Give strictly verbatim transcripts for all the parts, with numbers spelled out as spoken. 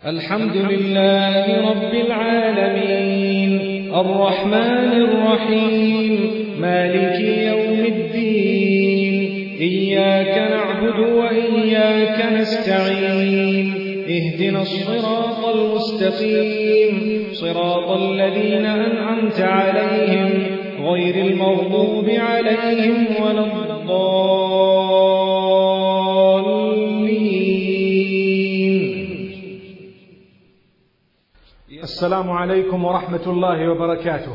الحمد لله رب العالمين الرحمن الرحيم مالك يوم الدين إياك نعبد وإياك نستعين اهدنا الصراط المستقيم صراط الذين أنعمت عليهم غير المغضوب عليهم ولا الضالين. السلام عليكم ورحمة الله وبركاته.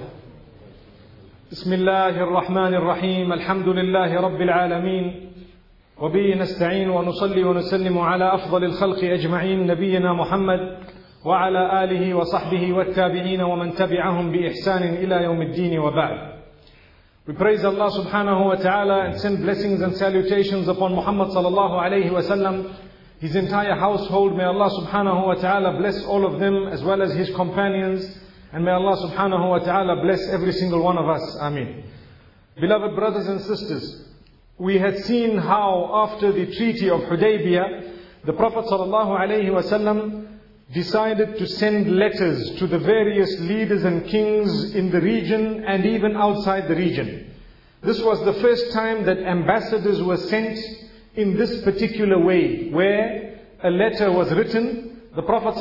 بسم الله الرحمن الرحيم. الحمد لله رب العالمين وبه نستعين ونصلي ونسلم على أفضل الخلق أجمعين نبينا محمد وعلى آله وصحبه والتابعين ومن تبعهم بإحسان إلى يوم الدين وبعد. We praise Allah subhanahu wa ta'ala and send blessings and salutations upon Muhammad sallallahu alayhi wa sallam, his entire household. May Allah subhanahu wa ta'ala bless all of them as well as his companions, and may Allah subhanahu wa ta'ala bless every single one of us. Ameen. Beloved brothers and sisters, we had seen how after the Treaty of Hudaybiyah, the Prophet sallallahu alayhi wa sallam decided to send letters to the various leaders and kings in the region and even outside the region. This was the first time that ambassadors were sent in this particular way, where a letter was written. The Prophet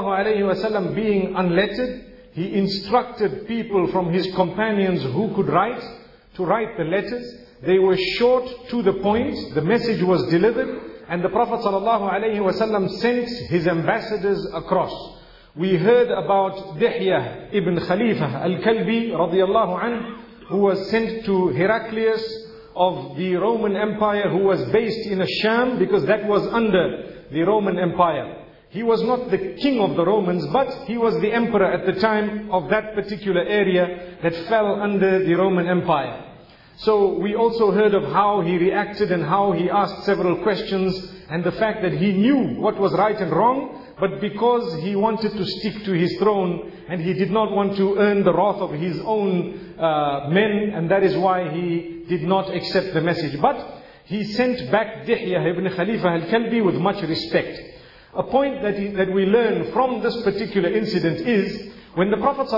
ﷺ being unlettered, he instructed people from his companions who could write to write the letters. They were short, to the point, the message was delivered, and the Prophet ﷺ sent his ambassadors across. We heard about Dihya ibn Khalifa al-Kalbi radiyallahu anhu, who was sent to Heraclius of the Roman Empire, who was based in Asham, because that was under the Roman Empire. He was not the king of the Romans, but he was the emperor at the time of that particular area that fell under the Roman Empire. So we also heard of how he reacted and how he asked several questions, and the fact that he knew what was right and wrong, but because he wanted to stick to his throne and he did not want to earn the wrath of his own uh, men, and that is why he did not accept the message. But he sent back Dihya ibn Khalifa al-Kalbi with much respect. A point that, he, that we learn from this particular incident is, when the Prophet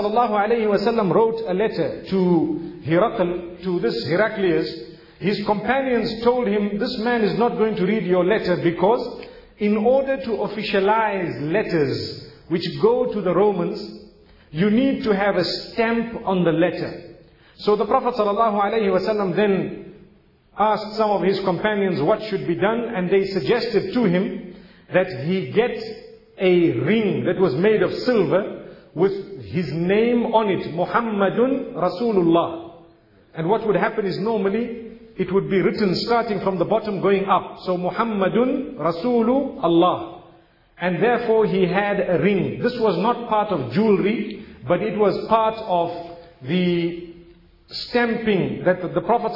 ﷺ wrote a letter to Herakl, to this Heraclius, his companions told him, this man is not going to read your letter, because in order to officialize letters which go to the Romans, you need to have a stamp on the letter. So the Prophet ﷺ then asked some of his companions what should be done, and they suggested to him that he get a ring that was made of silver with his name on it, Muhammadun Rasulullah. And what would happen is, normally it would be written starting from the bottom going up. So Muhammadun Rasulullah. And therefore he had a ring. This was not part of jewelry, but it was part of the stamping that the Prophet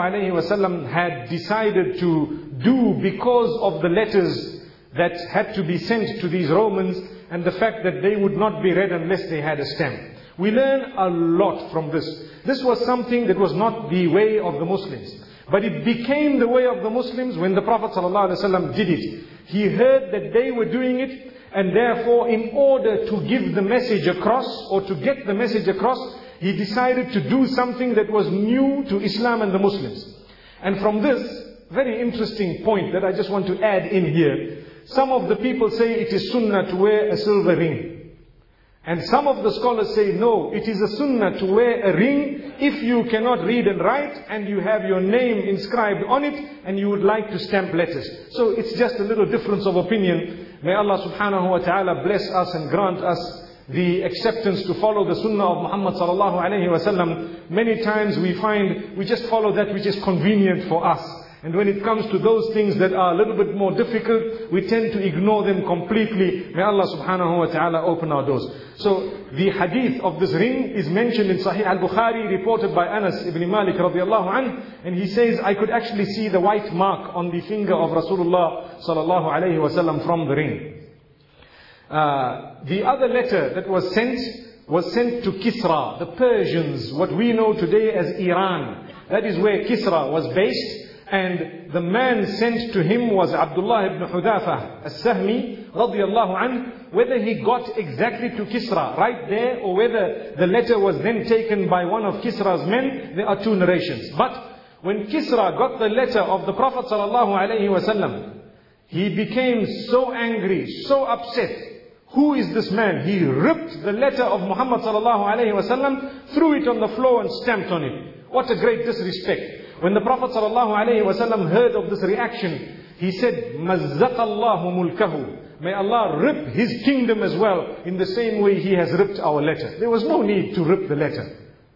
ﷺ had decided to do because of the letters that had to be sent to these Romans, and the fact that they would not be read unless they had a stamp. We learn a lot from this. This was something that was not the way of the Muslims, but it became the way of the Muslims when the Prophet ﷺ did it. He heard that they were doing it, and therefore in order to give the message across, or to get the message across, he decided to do something that was new to Islam and the Muslims. And from this very interesting point that I just want to add in here, some of the people say it is sunnah to wear a silver ring. And some of the scholars say no, it is a sunnah to wear a ring if you cannot read and write and you have your name inscribed on it and you would like to stamp letters. So it's just a little difference of opinion. May Allah subhanahu wa ta'ala bless us and grant us the acceptance to follow the sunnah of Muhammad sallallahu alayhi wa sallam. Many times we find we just follow that which is convenient for us. And when it comes to those things that are a little bit more difficult, we tend to ignore them completely. May Allah subhanahu wa ta'ala open our doors. So the hadith of this ring is mentioned in Sahih al-Bukhari, reported by Anas ibn Malik radiyallahu anhu. And he says, I could actually see the white mark on the finger of Rasulullah sallallahu alayhi wa sallam from the ring. Uh, the other letter that was sent was sent to Kisra, the Persians, what we know today as Iran. That is where Kisra was based. And the man sent to him was Abdullah ibn Hudhafa as-Sahmi radiyallahu anhu, whether he got exactly to Kisra right there, or whether the letter was then taken by one of Kisra's men, there are two narrations. But when Kisra got the letter of the Prophet ﷺ, he became so angry, so upset. Who is this man? He ripped the letter of Muhammad ﷺ, threw it on the floor and stamped on it. What a great disrespect. When the Prophet ﷺ heard of this reaction, he said, مَزَّقَ اللَّهُ مُلْكَهُ. May Allah rip his kingdom as well, in the same way he has ripped our letter. There was no need to rip the letter.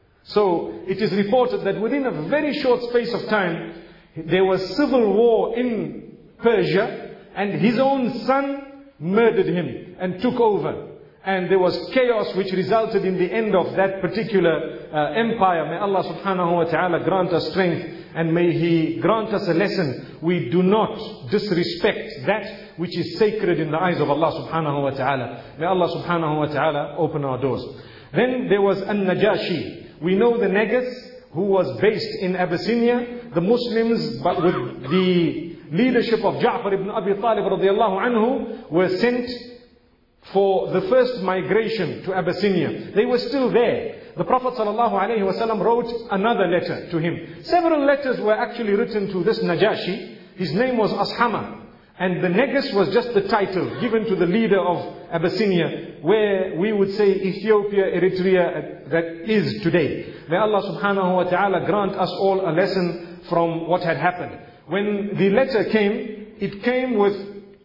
So it is reported that within a very short space of time, there was civil war in Persia, and his own son murdered him and took over. And there was chaos which resulted in the end of that particular uh, empire. May Allah subhanahu wa ta'ala grant us strength, and may He grant us a lesson. We do not disrespect that which is sacred in the eyes of Allah subhanahu wa ta'ala. May Allah subhanahu wa ta'ala open our doors. Then there was An-Najashi. We know the Negus, who was based in Abyssinia. The Muslims, but with the leadership of Ja'far ibn Abi Talib radiallahu anhu, were sent for the first migration to Abyssinia. They were still there. The Prophet ﷺ wrote another letter to him. Several letters were actually written to this Najashi. His name was Ashama. And the Negus was just the title given to the leader of Abyssinia, where we would say Ethiopia, Eritrea, that is today. May Allah subhanahu wa ta'ala grant us all a lesson from what had happened. When the letter came, it came with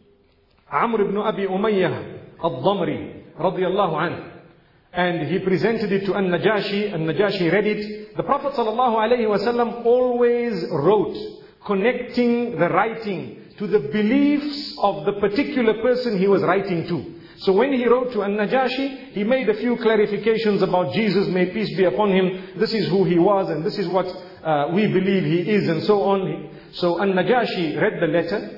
Amr ibn Abi Umayyah al-Dhamri radiyallahu anhu. And he presented it to An-Najashi. An-Najashi read it. The Prophet sallallahu alayhi wasallam always wrote, connecting the writing to the beliefs of the particular person he was writing to. So when he wrote to An-Najashi, he made a few clarifications about Jesus, may peace be upon him. This is who he was, and this is what uh, we believe he is, and so on. So An-Najashi read the letter.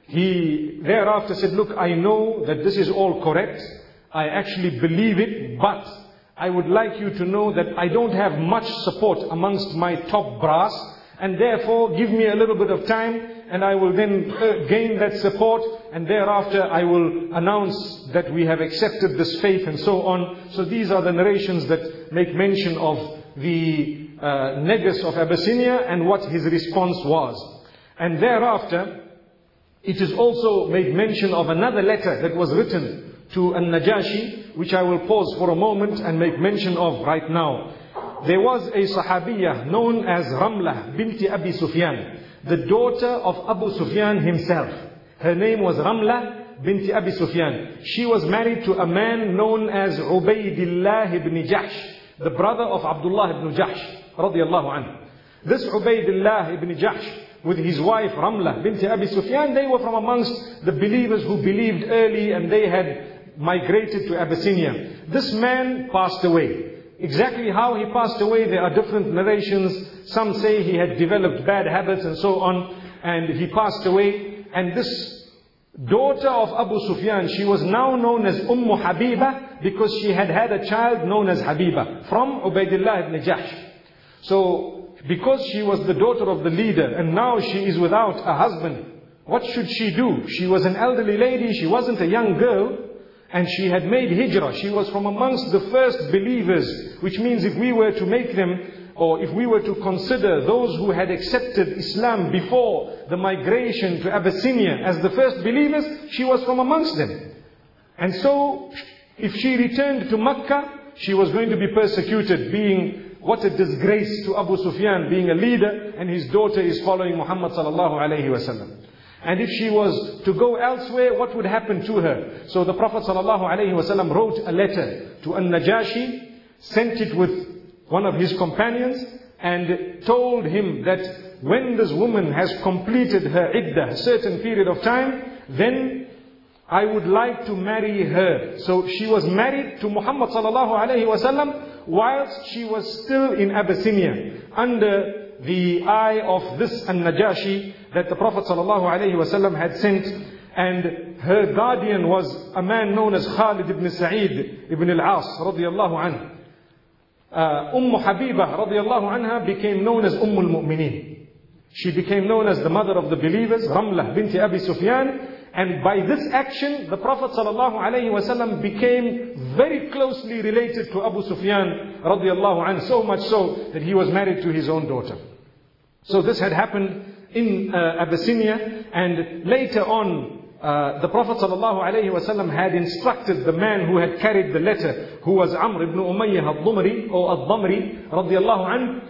He thereafter said, look, I know that this is all correct. I actually believe it, but I would like you to know that I don't have much support amongst my top brass, and therefore give me a little bit of time, and I will then uh, gain that support, and thereafter I will announce that we have accepted this faith, and so on. So these are the narrations that make mention of the uh, Negus of Abyssinia and what his response was. And thereafter, it is also made mention of another letter that was written to An-Najashi, which I will pause for a moment and make mention of right now. There was a Sahabiyah known as Ramlah binti Abi Sufyan, the daughter of Abu Sufyan himself. Her name was Ramlah binti Abi Sufyan. She was married to a man known as Ubaydillah ibn Jahsh, the brother of Abdullah ibn Jahsh radiyallahu anhu. This Ubaydillah ibn Jahsh, with his wife Ramlah binti Abi Sufyan, they were from amongst the believers who believed early, and they had migrated to Abyssinia. This man passed away. Exactly how he passed away, there are different narrations. Some say he had developed bad habits and so on, and he passed away. And this daughter of Abu Sufyan, she was now known as Ummu Habiba, because she had had a child known as Habiba from Ubaydillah ibn Jahsh. So because she was the daughter of the leader, and now she is without a husband, what should she do? She was an elderly lady, she wasn't a young girl, and she had made hijrah. She was from amongst the first believers, which means if we were to make them, or if we were to consider those who had accepted Islam before the migration to Abyssinia as the first believers, she was from amongst them. And so, if she returned to Makkah, she was going to be persecuted, being what a disgrace to Abu Sufyan, being a leader, and his daughter is following Muhammad sallallahu alayhi wasallam. And if she was to go elsewhere, what would happen to her? So the Prophet sallallahu alayhi wasallam wrote a letter to An-Najashi, sent it with one of his companions, and told him that when this woman has completed her iddah, a certain period of time, then I would like to marry her. So she was married to Muhammad sallallahu alayhi wasallam whilst she was still in Abyssinia, under the eye of this An-Najashi that the Prophet sallallahu alayhi wasallam had sent. And her guardian was a man known as Khalid ibn Sa'id ibn al-As radiyallahu anhu. Uh, Umm Habiba radiyallahu anha became known as Umm al-Mu'mineen. She became known as the mother of the believers, Ramlah binti Abi Sufyan. And by this action, the Prophet ﷺ became very closely related to Abu Sufyan radiallahu anhu, so much so that he was married to his own daughter. So this had happened in uh, Abyssinia, and later on, Uh, the Prophet ﷺ had instructed the man who had carried the letter, who was Amr ibn Umayyah al-Dhumri or al-Dhamri radiallahu anhu,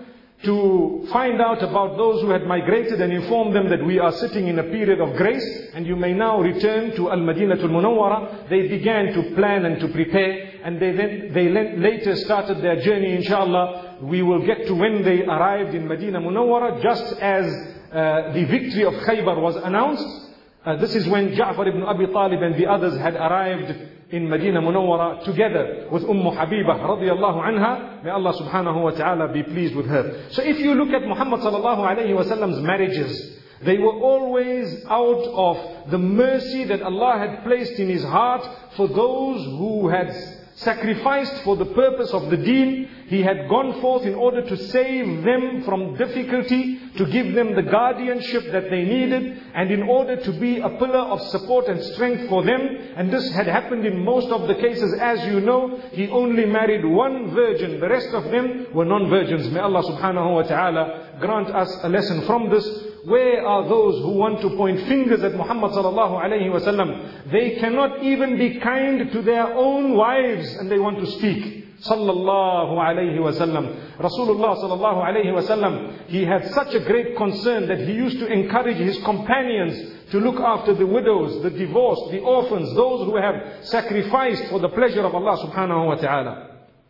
to find out about those who had migrated and inform them that we are sitting in a period of grace and you may now return to Al-Madinatul Munawwara. They began to plan and to prepare, and they then they later started their journey. Inshallah, we will get to when they arrived in Madinah Munawwara, just as uh, the victory of Khaybar was announced. Uh, this is when Ja'far ibn Abi Talib and the others had arrived in Madinah Munawwara together with Umm Habibah radiyallahu anha. May Allah subhanahu wa ta'ala be pleased with her. So if you look at Muhammad sallallahu alayhi wa sallam's marriages, they were always out of the mercy that Allah had placed in his heart for those who had sacrificed for the purpose of the deen. He had gone forth in order to save them from difficulty, to give them the guardianship that they needed, and in order to be a pillar of support and strength for them. And this had happened in most of the cases. As you know, he only married one virgin. The rest of them were non-virgins. May Allah subhanahu wa ta'ala grant us a lesson from this. Where are those who want to point fingers at Muhammad sallallahu alayhi wa sallam? They cannot even be kind to their own wives, and they want to speak. Sallallahu alayhi wa sallam. Rasulullah sallallahu alayhi wa sallam, he had such a great concern that he used to encourage his companions to look after the widows, the divorced, the orphans, those who have sacrificed for the pleasure of Allah subhanahu wa ta'ala.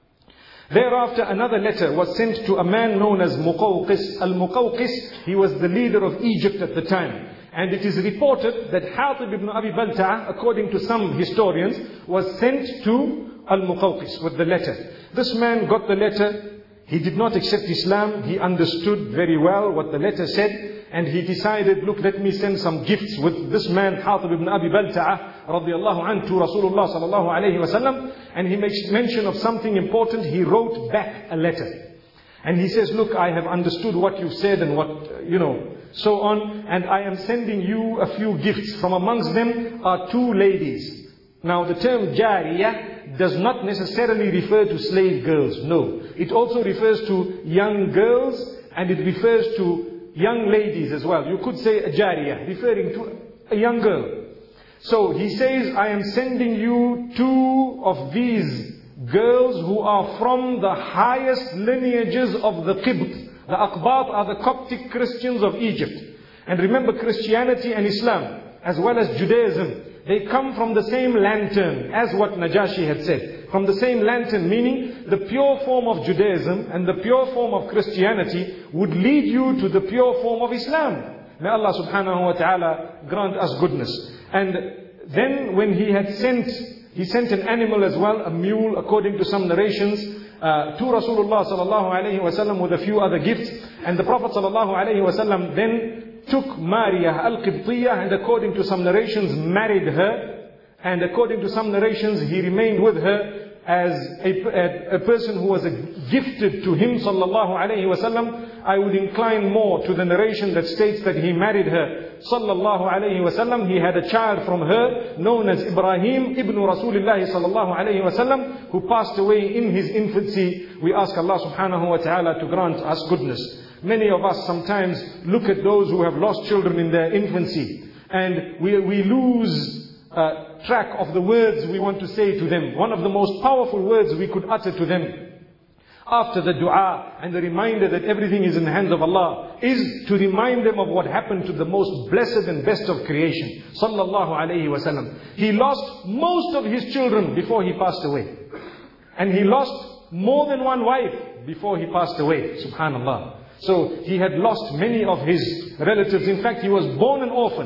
Thereafter, another letter was sent to a man known as Muqawqis. Al-Muqawqis, he was the leader of Egypt at the time. And it is reported that Hatib ibn Abi Balta'a, according to some historians, was sent to Al-Muqawqis with the letter. This man got the letter. He did not accept Islam. He understood very well what the letter said. And he decided, look, let me send some gifts with this man, Hatib ibn Abi Balta'a, radiallahu anhu, to Rasulullah sallallahu alayhi wa sallam. And he makes mention of something important. He wrote back a letter. And he says, look, I have understood what you've said and what, you know, so on. And I am sending you a few gifts. From amongst them are two ladies. Now the term jariyah does not necessarily refer to slave girls. No. It also refers to young girls, and it refers to young ladies as well. You could say a jariyah, referring to a young girl. So he says, I am sending you two of these girls who are from the highest lineages of the Qibt. The Aqbat are the Coptic Christians of Egypt. And remember, Christianity and Islam, as well as Judaism, they come from the same lantern, as what Najashi had said. From the same lantern, meaning the pure form of Judaism and the pure form of Christianity would lead you to the pure form of Islam. May Allah subhanahu wa ta'ala grant us goodness. And then when he had sent, he sent an animal as well, a mule, according to some narrations, uh, to Rasulullah sallallahu alayhi wa sallam with a few other gifts. And the Prophet sallallahu alayhi wa sallam then took Mariyah al-Qibtiyah, and according to some narrations married her, and according to some narrations he remained with her as a, a, a person who was a, gifted to him sallallahu alayhi wa sallam. I would incline more to the narration that states that he married her sallallahu alayhi wa sallam. He had a child from her known as Ibrahim ibn Rasulullah sallallahu alayhi wa sallam, who passed away in his infancy. We ask Allah subhanahu wa ta'ala to grant us goodness. Many of us sometimes look at those who have lost children in their infancy, and we, we lose uh, track of the words we want to say to them. One of the most powerful words we could utter to them, after the dua and the reminder that everything is in the hands of Allah, is to remind them of what happened to the most blessed and best of creation, sallallahu alayhi wa sallam. He lost most of his children before he passed away. And he lost more than one wife before he passed away, subhanallah. So he had lost many of his relatives. In fact, he was born an orphan.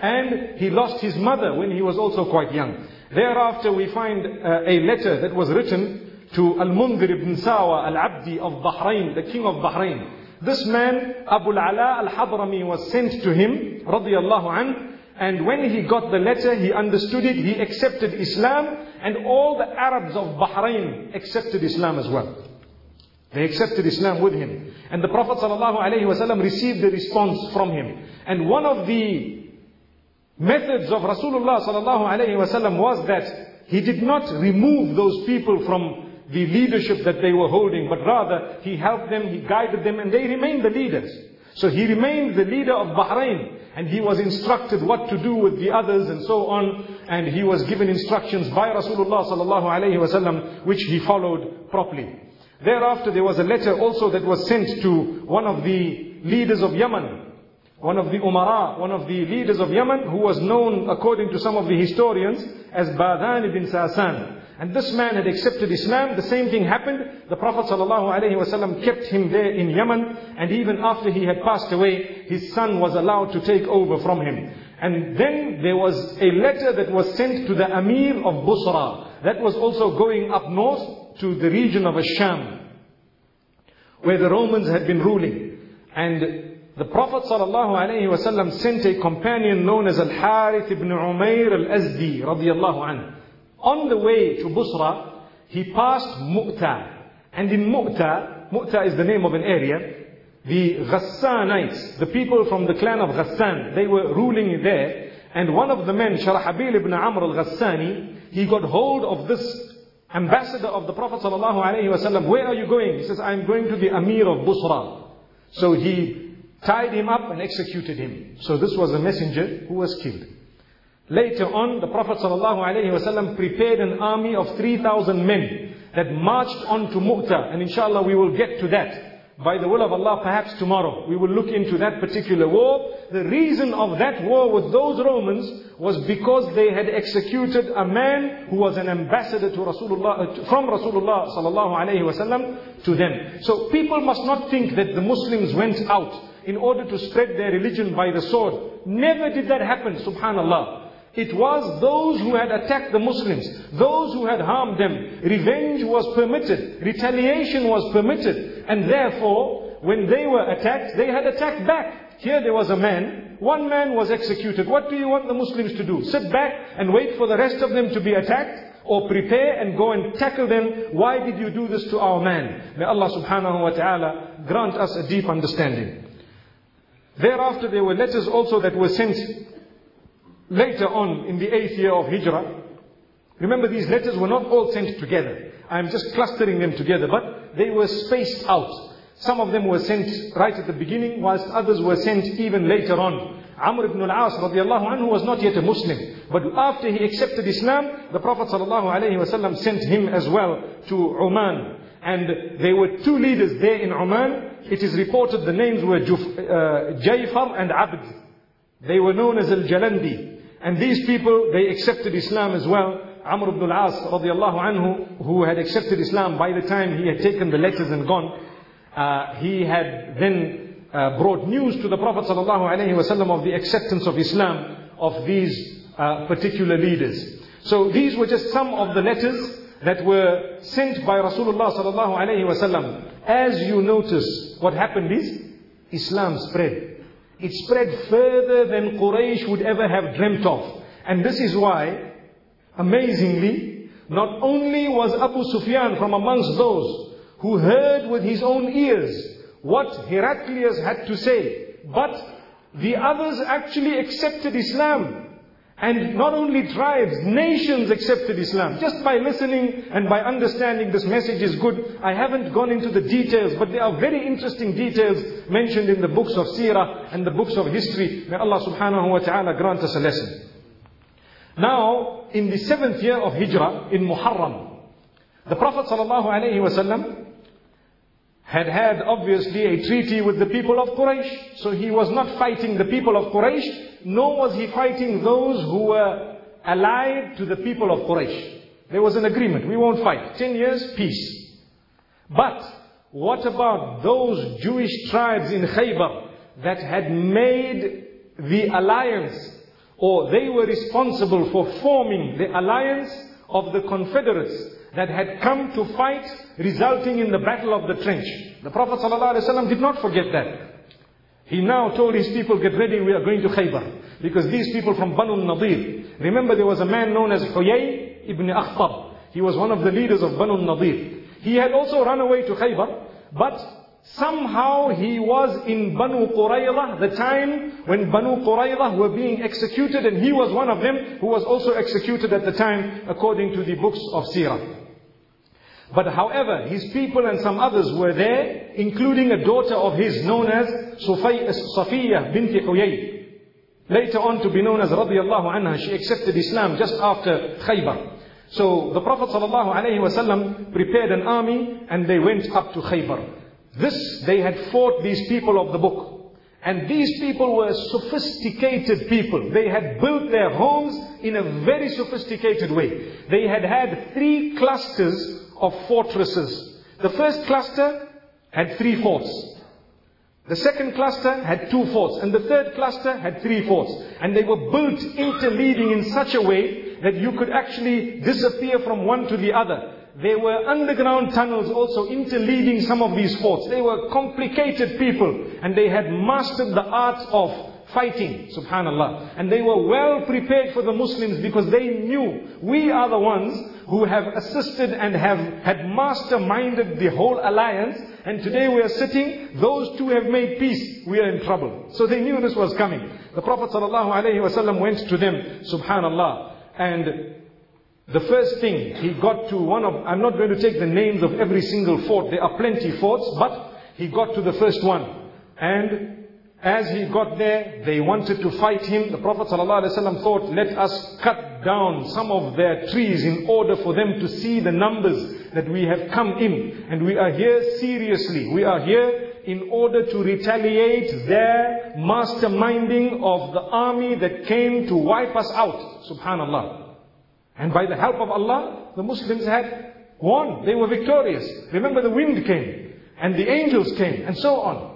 And he lost his mother when he was also quite young. Thereafter we find uh, a letter that was written to Al-Mundhir ibn Sawa al-Abdi of Bahrain, the king of Bahrain. This man, Abu al-Ala al-Hadrami, was sent to him, radiyallahu anhu. And when he got the letter, he understood it, he accepted Islam. And all the Arabs of Bahrain accepted Islam as well. They accepted Islam with him. And the Prophet ﷺ received a response from him. And one of the methods of Rasulullah sallallahu alayhi wasallam was that he did not remove those people from the leadership that they were holding, but rather he helped them, he guided them, and they remained the leaders. So he remained the leader of Bahrain, and he was instructed what to do with the others and so on, and he was given instructions by Rasulullah sallallahu alayhi wasallam, which he followed properly. Thereafter there was a letter also that was sent to one of the leaders of Yemen, one of the Umara, one of the leaders of Yemen, who was known according to some of the historians as Badan ibn Sasan. And this man had accepted Islam. The same thing happened. The Prophet ﷺ kept him there in Yemen, and even after he had passed away, his son was allowed to take over from him. And then there was a letter that was sent to the Amir of Busra. That was also going up north to the region of Asham, where the Romans had been ruling. And the Prophet ﷺ sent a companion known as Al-Harith ibn Umayr al-Azdi radiyallahu anhu. On the way to Busra, he passed Mu'ta. And in Mu'ta, Mu'ta is the name of an area, the Ghassanites, the people from the clan of Ghassan, they were ruling there. And one of the men, Sharahabil ibn Amr al-Ghassani, he got hold of this ambassador of the Prophet ﷺ. Where are you going? He says, I'm going to the Amir of Busra. So he tied him up and executed him. So this was a messenger who was killed. Later on, the Prophet ﷺ prepared an army of three thousand men that marched on to Mu'ta. And inshallah we will get to that. By the will of Allah, perhaps tomorrow, we will look into that particular war. The reason of that war with those Romans was because they had executed a man who was an ambassador to Rasulullah, from Rasulullah ﷺ to them. So people must not think that the Muslims went out in order to spread their religion by the sword. Never did that happen, subhanallah. It was those who had attacked the Muslims, those who had harmed them. Revenge was permitted, retaliation was permitted, and therefore, when they were attacked, they had attacked back. Here there was a man, one man was executed. What do you want the Muslims to do? Sit back and wait for the rest of them to be attacked? Or prepare and go and tackle them? Why did you do this to our man? May Allah subhanahu wa ta'ala grant us a deep understanding. Thereafter there were letters also that were sent later on in the eighth year of Hijrah. Remember, these letters were not all sent together. I am just clustering them together, but they were spaced out. Some of them were sent right at the beginning, whilst others were sent even later on. Amr ibn al-As radiallahu anhu was not yet a Muslim, but after he accepted Islam, the Prophet sallallahu alayhi wasallam sent him as well to Oman. And there were two leaders there in Oman. It is reported the names were Juf, uh, Jayfar and Abd. They were known as Al-Jalandi. And these people, they accepted Islam as well. Amr ibn al-As radiallahu anhu, who had accepted Islam by the time he had taken the letters and gone, uh, he had then uh, brought news to the Prophet sallallahu alaihi wasallam of the acceptance of Islam of these uh, particular leaders. So these were just some of the letters that were sent by Rasulullah sallallahu alaihi wasallam. As you notice, what happened is Islam spread. It spread further than Quraysh would ever have dreamt of. And this is why, amazingly, not only was Abu Sufyan from amongst those who heard with his own ears what Heraclius had to say, but the others actually accepted Islam. And not only tribes, nations accepted Islam. Just by listening and by understanding this message is good. I haven't gone into the details, but there are very interesting details mentioned in the books of Seerah and the books of history. May Allah subhanahu wa ta'ala grant us a lesson. Now, in the seventh year of Hijrah, in Muharram, the Prophet sallallahu alayhi wa sallam had had obviously a treaty with the people of Quraysh. So he was not fighting the people of Quraysh, nor was he fighting those who were allied to the people of Quraysh. There was an agreement, we won't fight. Ten years, peace. But what about those Jewish tribes in Khaybar that had made the alliance, or they were responsible for forming the alliance of the Confederates that had come to fight, resulting in the Battle of the Trench? The Prophet ﷺ did not forget that. He now told his people, get ready, we are going to Khaybar. Because these people from Banu Nadir, remember there was a man known as Huyay ibn Akhtab. He was one of the leaders of Banu Nadir. He had also run away to Khaybar, but somehow he was in Banu Qurayza, the time when Banu Qurayza were being executed, and he was one of them who was also executed at the time, according to the books of Sirah. But however, his people and some others were there, including a daughter of his known as Safiyyah binti Huyay. Later on to be known as radiyallahu anha. She accepted Islam just after Khaybar. So the Prophet ﷺ prepared an army and they went up to Khaybar. This, they had fought these people of the book. And these people were sophisticated people. They had built their homes in a very sophisticated way. They had had three clusters of fortresses. The first cluster had three forts. The second cluster had two forts. And the third cluster had three forts. And they were built interleading in such a way that you could actually disappear from one to the other. There were underground tunnels also interleading some of these forts. They were complicated people. And they had mastered the art of fighting, subhanallah. And they were well prepared for the Muslims because they knew we are the ones who have assisted and have had masterminded the whole alliance. And today we are sitting, those two have made peace, we are in trouble. So they knew this was coming. The Prophet ﷺ went to them, subhanallah. And the first thing, he got to one of, I'm not going to take the names of every single fort, there are plenty forts, but he got to the first one. And as he got there, they wanted to fight him. The Prophet ﷺ thought, let us cut down some of their trees in order for them to see the numbers that we have come in. And we are here seriously. We are here in order to retaliate their masterminding of the army that came to wipe us out. Subhanallah. And by the help of Allah, the Muslims had won. They were victorious. Remember, the wind came and the angels came and so on.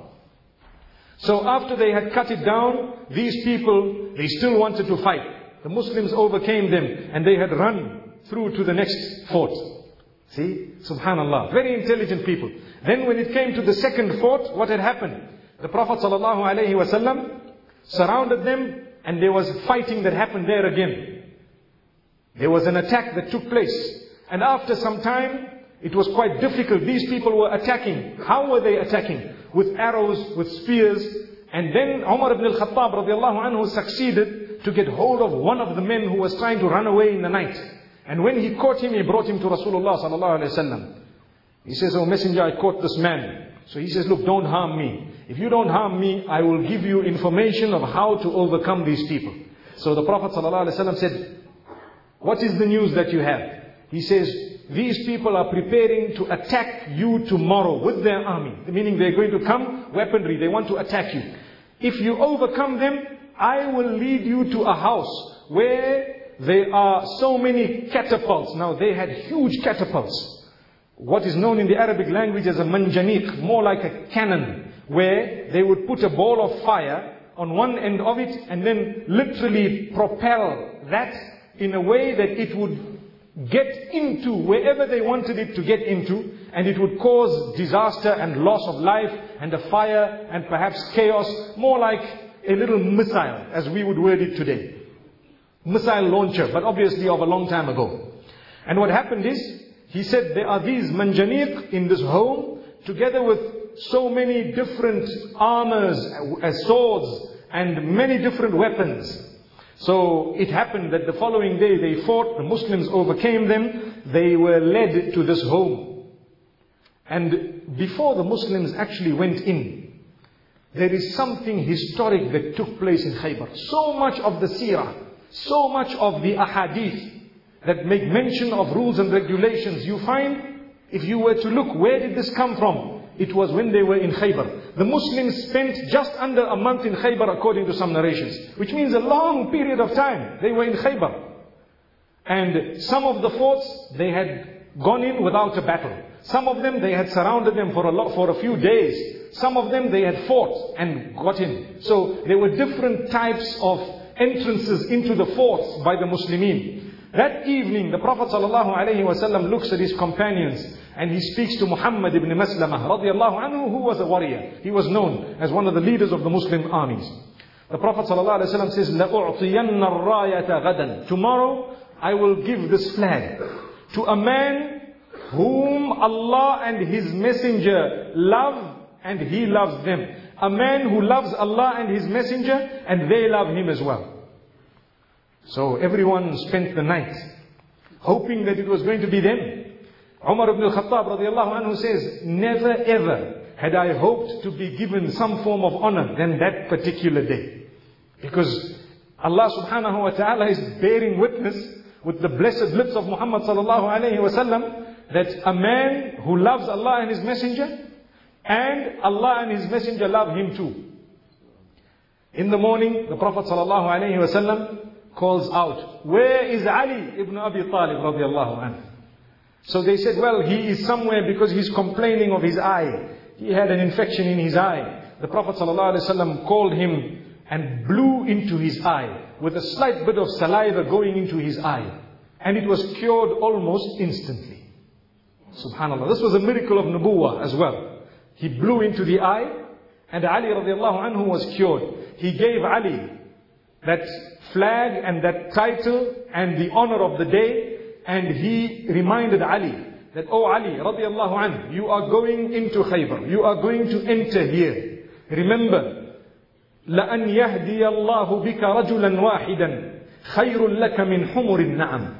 So after they had cut it down, these people, they still wanted to fight. The Muslims overcame them and they had run through to the next fort. See? Subhanallah. Very intelligent people. Then when it came to the second fort, what had happened? The Prophet ﷺ surrounded them and there was fighting that happened there again. There was an attack that took place. And after some time, it was quite difficult. These people were attacking. How were they attacking? With arrows, with spears. And then Umar ibn al-Khattab radiallahu anhu succeeded to get hold of one of the men who was trying to run away in the night. And when he caught him, he brought him to Rasulullah sallallahu alayhi wa sallam. He says, "Oh Messenger, I caught this man." So he says, "Look, don't harm me. If you don't harm me, I will give you information of how to overcome these people." So the Prophet sallallahu alayhi wa sallam said, "What is the news that you have?" He says, "These people are preparing to attack you tomorrow with their army." Meaning they're going to come weaponry. They want to attack you. If you overcome them, I will lead you to a house where there are so many catapults. Now they had huge catapults. What is known in the Arabic language as a manjaniq, more like a cannon, where they would put a ball of fire on one end of it and then literally propel that in a way that it would get into wherever they wanted it to get into, and it would cause disaster and loss of life and a fire and perhaps chaos, more like a little missile as we would word it today. Missile launcher, but obviously of a long time ago. And what happened is, he said there are these manjaniq in this home, together with so many different armors, uh, swords and many different weapons. So it happened that the following day they fought, the Muslims overcame them, they were led to this home. And before the Muslims actually went in, there is something historic that took place in Khaybar. So much of the seerah, so much of the ahadith that make mention of rules and regulations, you find, if you were to look, where did this come from? It was when they were in Khaybar. The Muslims spent just under a month in Khaybar according to some narrations, which means a long period of time they were in Khaybar. And some of the forts, they had gone in without a battle. Some of them, they had surrounded them for a lot, for a few days. Some of them, they had fought and got in. So there were different types of entrances into the forts by the Muslimin. That evening, the Prophet ﷺ looks at his companions and he speaks to Muhammad ibn Maslamah radiallahu anhu, who was a warrior. He was known as one of the leaders of the Muslim armies. The Prophet ﷺ says, لَأُعْطِيَنَّ الرَّايَةَ غَدًا. Tomorrow, I will give this flag to a man whom Allah and His Messenger love and He loves them. A man who loves Allah and His Messenger, and they love him as well. So everyone spent the night hoping that it was going to be them. Umar ibn al-Khattab radiallahu anhu says, never ever had I hoped to be given some form of honor than that particular day. Because Allah subhanahu wa ta'ala is bearing witness with the blessed lips of Muhammad sallallahu alayhi wa sallam that a man who loves Allah and His Messenger, and Allah and His Messenger love him too. In the morning, the Prophet sallallahu alayhi wa sallam calls out, where is Ali ibn Abi Talib radiallahu anhu? So they said, well, he is somewhere because he's complaining of his eye. He had an infection in his eye. The Prophet sallallahu alayhi wa sallam called him and blew into his eye with a slight bit of saliva going into his eye. And it was cured almost instantly. Subhanallah. This was a miracle of Nubuwah as well. He blew into the eye and Ali radiallahu anhu was cured. He gave Ali that flag and that title and the honor of the day, and he reminded Ali that, oh Ali radiallahu anhu, you are going into Khaybar. You are going to enter here. Remember, لَأَنْ يَهْدِيَ اللَّهُ بِكَ رَجُلًا وَاحِدًا خَيْرٌ لَكَ مِنْ حُمُرِ النَّعَمِ.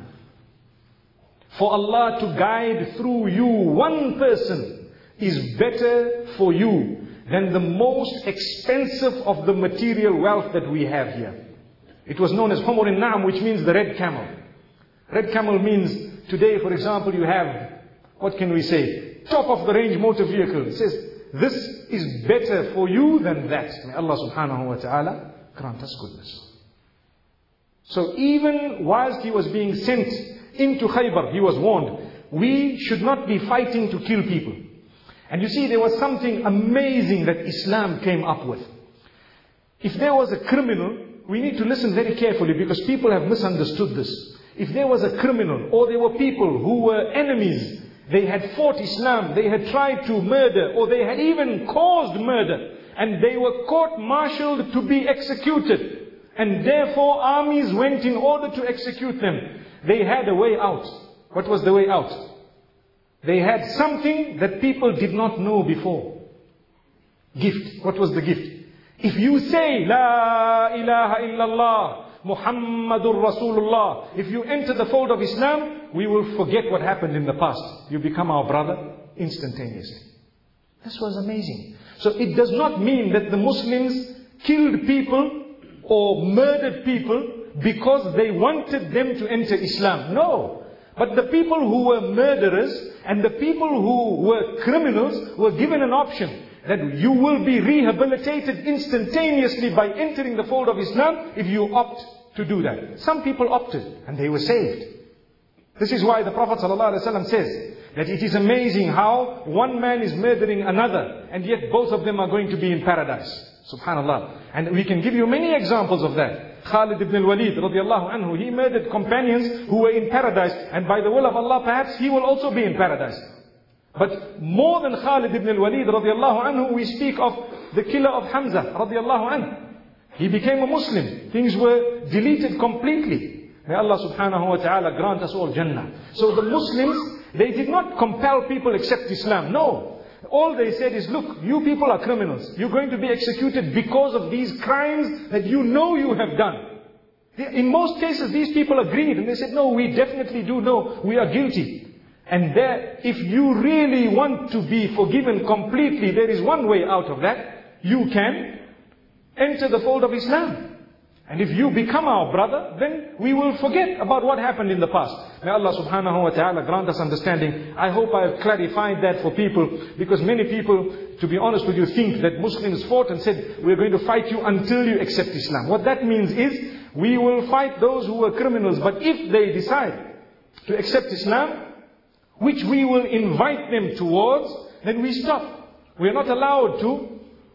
For Allah to guide through you one person is better for you than the most expensive of the material wealth that we have here. It was known as Humur al-Na'am, which means the red camel. Red camel means, today for example, you have, what can we say, top of the range motor vehicle. It says, this is better for you than that. May Allah subhanahu wa ta'ala grant us goodness. So even whilst he was being sent into Khaybar, he was warned, we should not be fighting to kill people. And you see, there was something amazing that Islam came up with. If there was a criminal, we need to listen very carefully because people have misunderstood this. If there was a criminal, or there were people who were enemies, they had fought Islam, they had tried to murder, or they had even caused murder, and they were court-martialed to be executed, and therefore armies went in order to execute them. They had a way out. What was the way out? They had something that people did not know before. Gift. What was the gift? If you say, La ilaha illallah, Muhammadur Rasulullah, if you enter the fold of Islam, we will forget what happened in the past. You become our brother instantaneously. This was amazing. So it does not mean that the Muslims killed people or murdered people because they wanted them to enter Islam. No. But the people who were murderers and the people who were criminals were given an option that you will be rehabilitated instantaneously by entering the fold of Islam if you opt to do that. Some people opted and they were saved. This is why the Prophet ﷺ says that it is amazing how one man is murdering another and yet both of them are going to be in paradise. Subhanallah. And we can give you many examples of that. Khalid ibn al-Walid radiallahu anhu, he murdered companions who were in paradise, and by the will of Allah perhaps he will also be in paradise. But more than Khalid ibn al-Walid radiallahu anhu, we speak of the killer of Hamza radiallahu anhu. He became a Muslim. Things were deleted completely. May Allah subhanahu wa ta'ala grant us all Jannah. So the Muslims, they did not compel people accept Islam. No. All they said is, look, you people are criminals. You're going to be executed because of these crimes that you know you have done. In most cases, these people agreed and they said, no, we definitely do know we are guilty. And there, if you really want to be forgiven completely, there is one way out of that. You can enter the fold of Islam. And if you become our brother, then we will forget about what happened in the past. May Allah subhanahu wa ta'ala grant us understanding. I hope I have clarified that for people, because many people, to be honest with you, think that Muslims fought and said, we're going to fight you until you accept Islam. What that means is, we will fight those who were criminals, but if they decide to accept Islam, which we will invite them towards, then we stop. We are not allowed to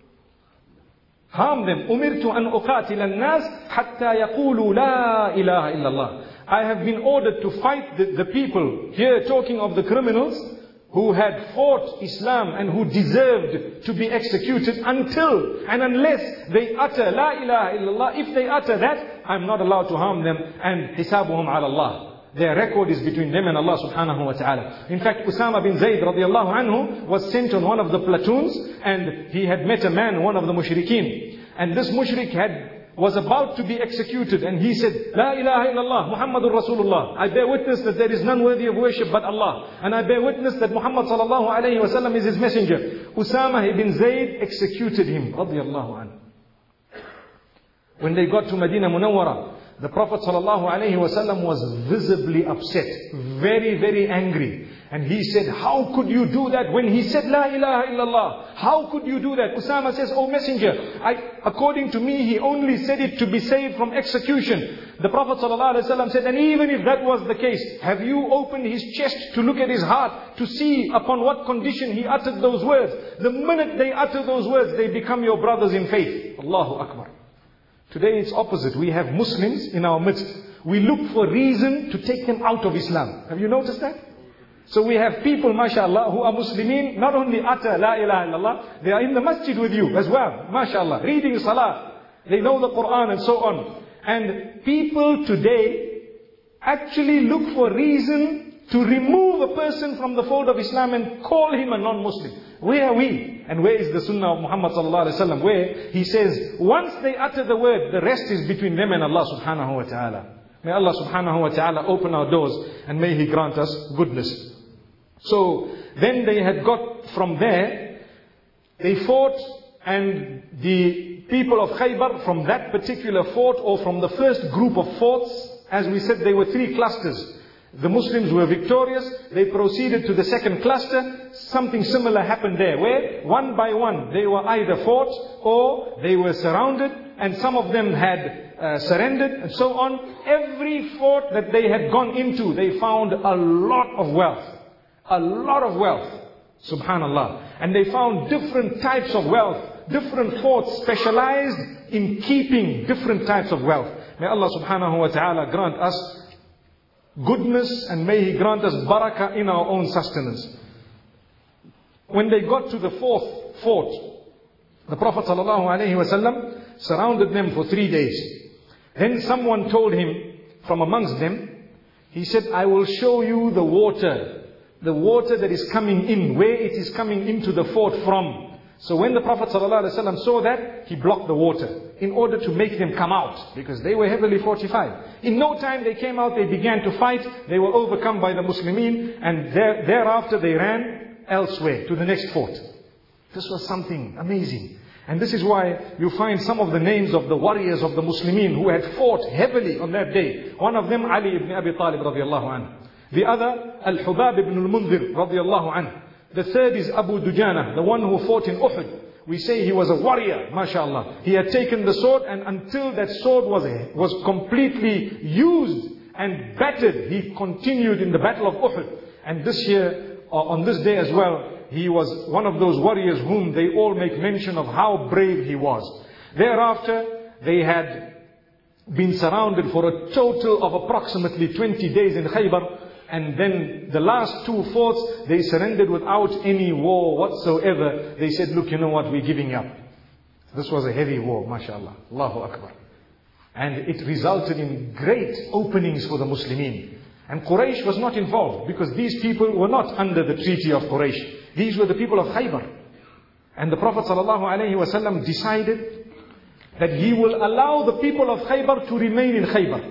harm them. أُمِرْتُ أَنْ أُقَاتِلَ النَّاسِ حَتَّى يَقُولُوا لَا إِلَهَ إِلَّا اللَّهِ. I have been ordered to fight the, the people, here talking of the criminals, who had fought Islam and who deserved to be executed, until and unless they utter La ilaha illallah. If they utter that, I'm not allowed to harm them, and hisabuhum ala Allah. Their record is between them and Allah subhanahu wa ta'ala. In fact, Usama bin Zayd radiallahu anhu was sent on one of the platoons, and he had met a man, one of the mushrikeen. And this mushrik had was about to be executed, and he said, La ilaha illallah, Muhammadur Rasulullah. I bear witness that there is none worthy of worship but Allah. And I bear witness that Muhammad sallallahu alayhi wa sallam is his messenger. Usama ibn Zayd executed him, radiallahu anhu. When they got to Medina Munawwara, the Prophet sallallahu alayhi wa sallam was visibly upset, very, very angry. And he said, how could you do that when he said, La ilaha illallah? How could you do that? Usama says, oh messenger, I, according to me, he only said it to be saved from execution. The Prophet sallallahu alayhi wa sallam said, and even if that was the case, have you opened his chest to look at his heart, to see upon what condition he uttered those words? The minute they utter those words, they become your brothers in faith. Allahu Akbar. Today it's opposite. We have Muslims in our midst. We look for reason to take them out of Islam. Have you noticed that? So we have people, mashallah, who are Muslimin, not only utter La ilaha illallah, they are in the masjid with you as well, mashallah, reading salah. They know the Quran and so on. And people today actually look for reason to remove a person from the fold of Islam and call him a non-Muslim. Where are we? And where is the sunnah of Muhammad sallallahu alaihi wasallam? Where he says, once they utter the word, the rest is between them and Allah subhanahu wa ta'ala. May Allah subhanahu wa ta'ala open our doors, and may He grant us goodness. So then they had got from there, they fought, and the people of Khaybar from that particular fort, or from the first group of forts, as we said, there were three clusters. The Muslims were victorious. They proceeded to the second cluster. Something similar happened there, where one by one they were either fought or they were surrounded, and some of them had uh, surrendered and so on. Every fort that they had gone into, they found a lot of wealth. A lot of wealth. Subhanallah. And they found different types of wealth. Different forts specialized in keeping different types of wealth. May Allah subhanahu wa ta'ala grant us goodness, and may He grant us barakah in our own sustenance. When they got to the fourth fort, the Prophet sallallahu alaihi wasallam surrounded them for three days. Then someone told him from amongst them, he said, I will show you the water. The water that is coming in, where it is coming into the fort from. So when the Prophet ﷺ saw that, he blocked the water in order to make them come out, because they were heavily fortified. In no time they came out, they began to fight, they were overcome by the Muslimin, and there, thereafter they ran elsewhere to the next fort. This was something amazing. And this is why you find some of the names of the warriors of the Muslimin who had fought heavily on that day. One of them, Ali ibn Abi Talib radiallahu anhu. The other, Al-Hubab ibn al-Mundhir radiallahu anhu. The third is Abu Dujana, the one who fought in Uhud. We say he was a warrior, mashallah. He had taken the sword, and until that sword was, was completely used and battered, he continued in the battle of Uhud. And this year, on this day as well, he was one of those warriors whom they all make mention of how brave he was. Thereafter, they had been surrounded for a total of approximately twenty days in Khaybar. And then the last two forts, they surrendered without any war whatsoever. They said, look, you know what, we're giving up. This was a heavy war, mashallah. Allahu Akbar. And it resulted in great openings for the Muslimin. And Quraysh was not involved, because these people were not under the treaty of Quraysh. These were the people of Khaybar. And the Prophet ﷺ decided that he will allow the people of Khaybar to remain in Khaybar,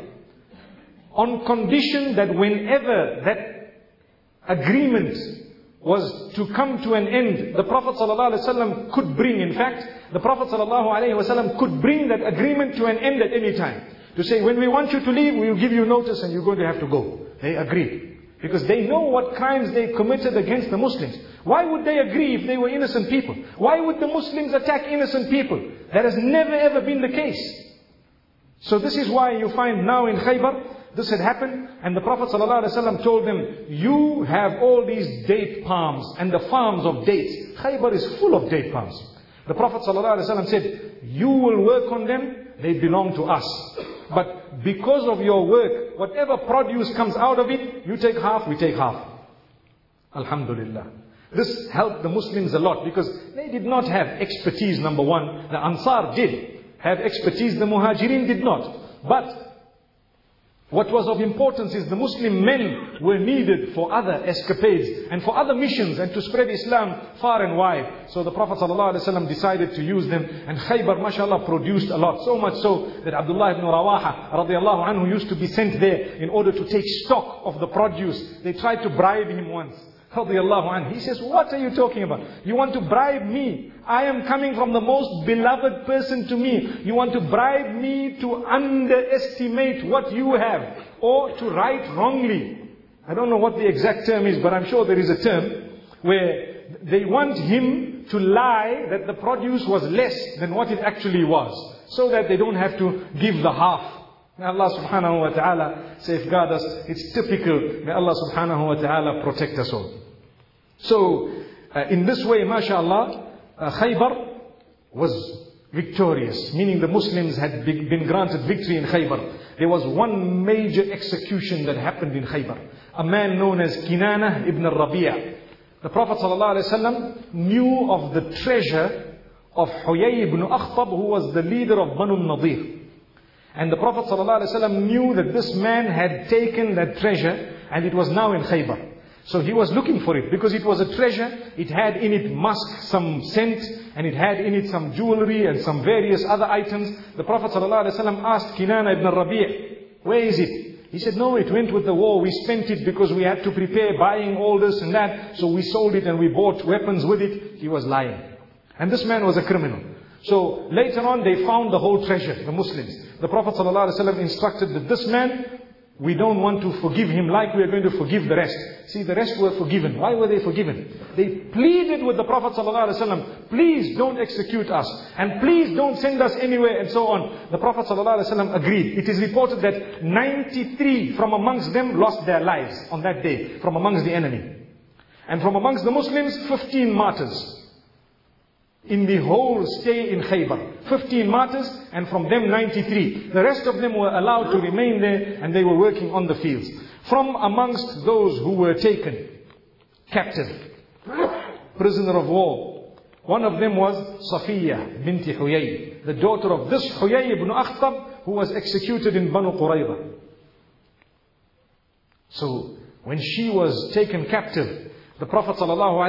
on condition that whenever that agreement was to come to an end, the Prophet ﷺ could bring, in fact, the Prophet ﷺ could bring that agreement to an end at any time. To say, when we want you to leave, we will give you notice and you're going to have to go. They agreed. Because they know what crimes they committed against the Muslims. Why would they agree if they were innocent people? Why would the Muslims attack innocent people? That has never ever been the case. So this is why you find now in Khaybar, this had happened, and the Prophet ﷺ told them, you have all these date palms and the farms of dates. Khaybar is full of date palms. The Prophet ﷺ said, you will work on them, they belong to us. But because of your work, whatever produce comes out of it, you take half, we take half. Alhamdulillah. This helped the Muslims a lot, because they did not have expertise, number one. The Ansar did have expertise, the Muhajirin did not. But What was of importance is the Muslim men were needed for other escapades and for other missions and to spread Islam far and wide. So the Prophet ﷺ decided to use them, and Khaybar, mashallah, produced a lot. So much so that Abdullah ibn Rawaha radiallahu anhu used to be sent there in order to take stock of the produce. They tried to bribe him once. Radiallahu anhu. He says, what are you talking about? You want to bribe me? I am coming from the most beloved person to me. You want to bribe me to underestimate what you have or to write wrongly. I don't know what the exact term is, but I'm sure there is a term where they want him to lie that the produce was less than what it actually was, so that they don't have to give the half. May Allah subhanahu wa ta'ala safeguard us. It's typical. May Allah subhanahu wa ta'ala protect us all. So, uh, in this way, mashallah, uh, Khaybar was victorious. Meaning the Muslims had been granted victory in Khaybar. There was one major execution that happened in Khaybar. A man known as Kinana ibn al-Rabi'. The Prophet ﷺ knew of the treasure of Huyay ibn Akhtab, who was the leader of Banu Nadir. And the Prophet ﷺ knew that this man had taken that treasure and it was now in Khaybar. So he was looking for it because it was a treasure. It had in it musk, some scent, and it had in it some jewelry and some various other items. The Prophet ﷺ asked Kinana ibn al-Rabi', where is it? He said, no, it went with the war. We spent it because we had to prepare buying all this and that. So we sold it and we bought weapons with it. He was lying. And this man was a criminal. So later on they found the whole treasure, the Muslims. The Prophet ﷺ instructed that this man, we don't want to forgive him like we are going to forgive the rest. See, the rest were forgiven. Why were they forgiven? They pleaded with the Prophet ﷺ, please don't execute us. And please don't send us anywhere and so on. The Prophet ﷺ agreed. It is reported that ninety-three from amongst them lost their lives on that day, from amongst the enemy. And from amongst the Muslims, fifteen martyrs. In the whole stay in Khaybar. fifteen martyrs, and from them ninety-three. The rest of them were allowed to remain there and they were working on the fields. From amongst those who were taken captive, prisoner of war, one of them was Safiya binti Huyay, the daughter of this Huyay ibn Akhtab, who was executed in Banu Qurayza. So when she was taken captive, the Prophet